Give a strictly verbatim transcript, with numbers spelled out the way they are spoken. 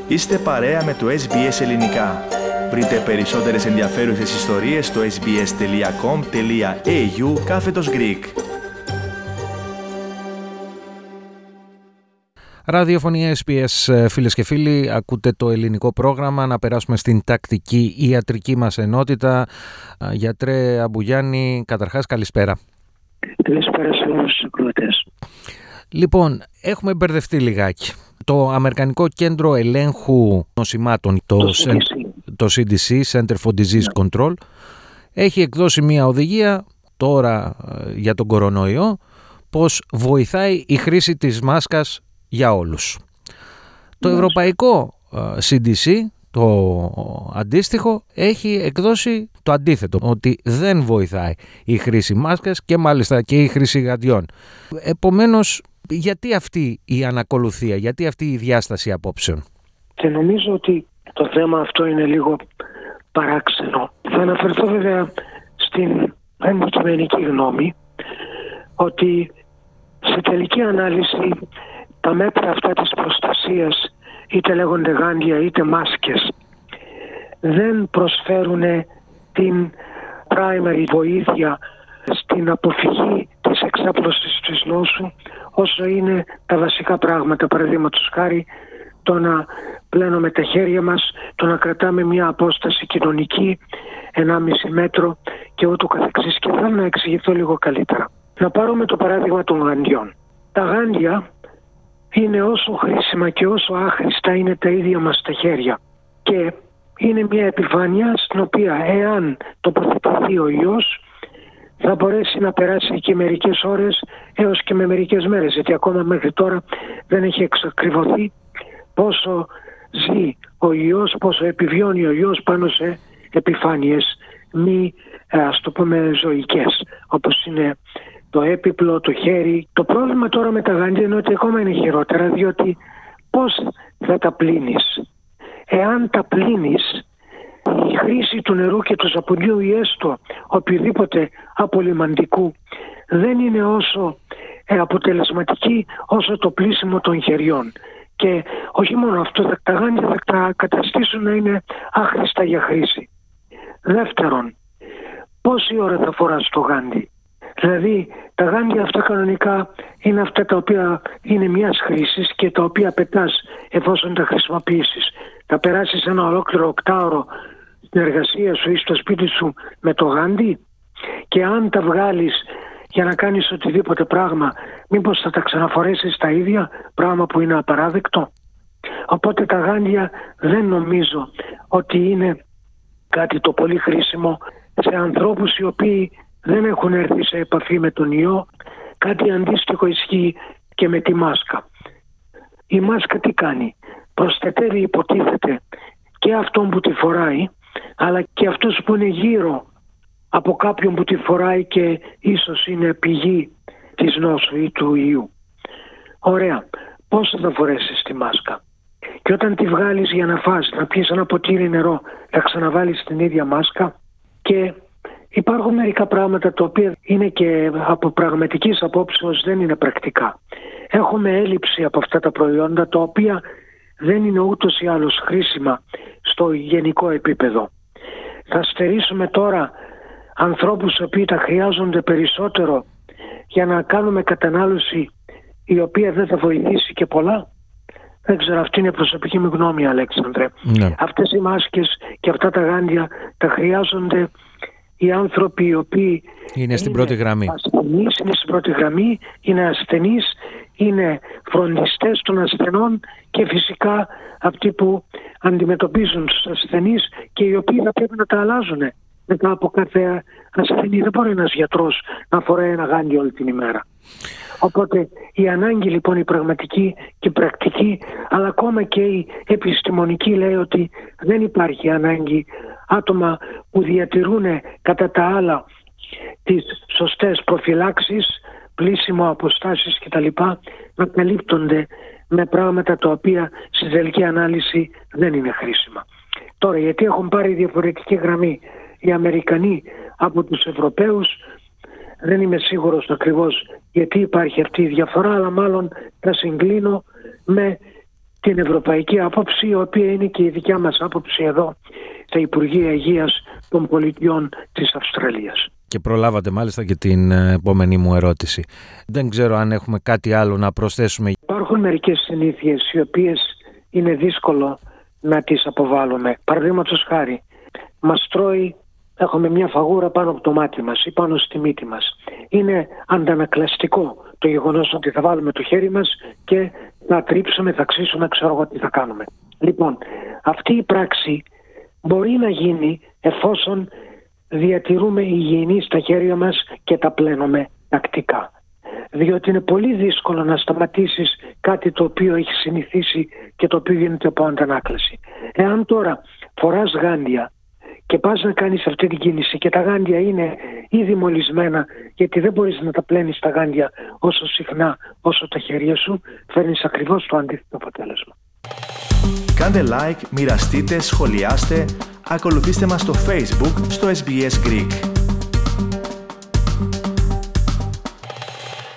Είστε παρέα με το Ες Μπι Ες Ελληνικά. Βρείτε περισσότερες ενδιαφέρουσες ιστορίες στο sbs.com.au κάθετος Greek. Ραδιοφωνία Ες Μπι Ες, φίλες και φίλοι, ακούτε το ελληνικό πρόγραμμα. Να περάσουμε στην τακτική ιατρική μας ενότητα. Γιατρέ Αμπουγιάννη, καταρχάς καλησπέρα. Καλησπέρα σε όλους τους ακροατές. Λοιπόν, έχουμε μπερδευτεί λιγάκι. Το Αμερικανικό Κέντρο Ελέγχου Νοσημάτων, το, το, C- το σι ντι σι, Center for Disease yeah. Control, έχει εκδώσει μια οδηγία τώρα για τον κορονοϊό, πως βοηθάει η χρήση της μάσκας για όλους. Το Ευρωπαϊκό σι ντι σι, το αντίστοιχο, έχει εκδώσει το αντίθετο, ότι δεν βοηθάει η χρήση μάσκας και μάλιστα και η χρήση γαντιών. Επομένως, γιατί αυτή η ανακολουθία, γιατί αυτή η διάσταση απόψεων? Και νομίζω ότι το θέμα αυτό είναι λίγο παράξενο. Θα αναφερθώ βέβαια στην αντικειμενική γνώμη ότι σε τελική ανάλυση τα μέτρα αυτά της προστασίας, είτε λέγονται γάντια είτε μάσκες, δεν προσφέρουν την primary βοήθεια στην αποφυγή της εξάπλωσης της νόσου, όσο είναι τα βασικά πράγματα, παραδείγματος χάρη το να πλένουμε τα χέρια μας, το να κρατάμε μια απόσταση κοινωνική ενάμιση μέτρο και ούτω καθεξής. Και θέλω να εξηγηθώ λίγο καλύτερα. Να πάρουμε το παράδειγμα των γαντιών. Τα γάντια είναι όσο χρήσιμα και όσο άχρηστα είναι τα ίδια μας τα χέρια. Και είναι μια επιφάνεια στην οποία εάν τοποθετηθεί ο ιός θα μπορέσει να περάσει εκεί μερικές ώρες έως και με μερικές μέρες, γιατί ακόμα μέχρι τώρα δεν έχει εξακριβωθεί πόσο ζει ο ιός, πόσο επιβιώνει ο ιός πάνω σε επιφάνειες μη, ας το πούμε, ζωικές, όπως είναι το έπιπλο, το χέρι. Το πρόβλημα τώρα με τα γάντια είναι ότι ακόμα είναι χειρότερα, διότι πώς θα τα πλύνεις? Εάν τα πλύνεις, η χρήση του νερού και του σαπουνιού ή έστω οποιοδήποτε απολυμαντικού δεν είναι όσο ε, αποτελεσματική όσο το πλύσιμο των χεριών. Και όχι μόνο αυτό, τα γάντια θα τα καταστήσουν να είναι άχρηστα για χρήση. Δεύτερον, πόση ώρα θα φοράς το γάντι? Δηλαδή τα γάντια αυτά κανονικά είναι αυτά τα οποία είναι μιας χρήσης και τα οποία πετάς εφόσον τα χρησιμοποιήσεις. Θα περάσεις ένα ολόκληρο οκτάωρο στην εργασία σου ή στο σπίτι σου με το γάντι, και αν τα βγάλεις για να κάνεις οτιδήποτε πράγμα, μήπως θα τα ξαναφορέσεις τα ίδια, πράγμα που είναι απαράδεκτο? Οπότε τα γάντια δεν νομίζω ότι είναι κάτι το πολύ χρήσιμο σε ανθρώπους οι οποίοι δεν έχουν έρθει σε επαφή με τον ιό. Κάτι αντίστοιχο ισχύει και με τη μάσκα. Η μάσκα τι κάνει? Προστατεύει, υποτίθεται, και αυτόν που τη φοράει, αλλά και αυτούς που είναι γύρω από κάποιον που τη φοράει και ίσως είναι πηγή της νόσου ή του ιού. Ωραία. Πώς θα φορέσεις τη μάσκα? Και όταν τη βγάλεις για να φας, να πιεις ένα ποτήρι νερό, θα ξαναβάλεις την ίδια μάσκα? Και υπάρχουν μερικά πράγματα τα οποία είναι και από πραγματικής απόψεως δεν είναι πρακτικά. Έχουμε έλλειψη από αυτά τα προϊόντα, τα οποία δεν είναι ούτως ή άλλως χρήσιμα στο γενικό επίπεδο. Θα στερήσουμε τώρα ανθρώπους οι οποίοι τα χρειάζονται περισσότερο για να κάνουμε κατανάλωση η οποία δεν θα βοηθήσει και πολλά? Δεν ξέρω, αυτή είναι η προσωπική μου γνώμη, Αλέξανδρε. Ναι. Αυτές οι μάσκες και αυτά τα γάντια τα χρειάζονται οι άνθρωποι οι οποίοι είναι στην είναι πρώτη γραμμή. Ασθενείς, είναι στην πρώτη γραμμή, είναι ασθενείς, είναι φροντιστές των ασθενών και φυσικά αυτοί που αντιμετωπίζουν τους ασθενείς και οι οποίοι θα πρέπει να τα αλλάζουν μετά από κάθε ασθενή. Δεν μπορεί ένας γιατρός να φοράει ένα γάντι όλη την ημέρα. Οπότε η ανάγκη λοιπόν η πραγματική και η πρακτική, αλλά ακόμα και η επιστημονική, λέει ότι δεν υπάρχει ανάγκη άτομα που διατηρούν κατά τα άλλα τις σωστές προφυλάξεις, πλύσιμο, αποστάσεις κτλ. Να καλύπτονται με πράγματα τα οποία στη τελική ανάλυση δεν είναι χρήσιμα. Τώρα, γιατί έχουν πάρει διαφορετική γραμμή οι Αμερικανοί από τους Ευρωπαίους, δεν είμαι σίγουρος ακριβώς γιατί υπάρχει αυτή η διαφορά, αλλά μάλλον θα συγκλίνω με την ευρωπαϊκή άποψη, η οποία είναι και η δικιά μας άποψη εδώ στα Υπουργεία Υγείας των Πολιτειών της Αυστραλίας. Και προλάβατε μάλιστα και την επόμενη μου ερώτηση. Δεν ξέρω αν έχουμε κάτι άλλο να προσθέσουμε. Υπάρχουν μερικές συνήθειες οι οποίες είναι δύσκολο να τις αποβάλουμε. Παραδείγματος χάρη, μας τρώει, έχουμε μια φαγούρα πάνω από το μάτι μας ή πάνω στη μύτη μας. Είναι αντανακλαστικό το γεγονός ότι θα βάλουμε το χέρι μας και θα τρίψουμε, θα ξύσουμε, ξέρω εγώ τι θα κάνουμε. Λοιπόν, αυτή η πράξη μπορεί να γίνει εφόσον διατηρούμε υγιεινή στα χέρια μας και τα πλένουμε τακτικά. Διότι είναι πολύ δύσκολο να σταματήσεις κάτι το οποίο έχει συνηθίσει και το οποίο γίνεται από αντανάκλαση. Εάν τώρα φοράς γάντια και πας να κάνεις αυτή την κίνηση και τα γάντια είναι ήδη μολυσμένα, γιατί δεν μπορείς να τα πλένεις τα γάντια όσο συχνά όσο τα χέρια σου, φέρνεις ακριβώς το αντίθετο αποτέλεσμα. Κάντε like, μοιραστείτε, σχολιάστε, ακολουθήστε μας στο Facebook, στο ες μπι ες Greek.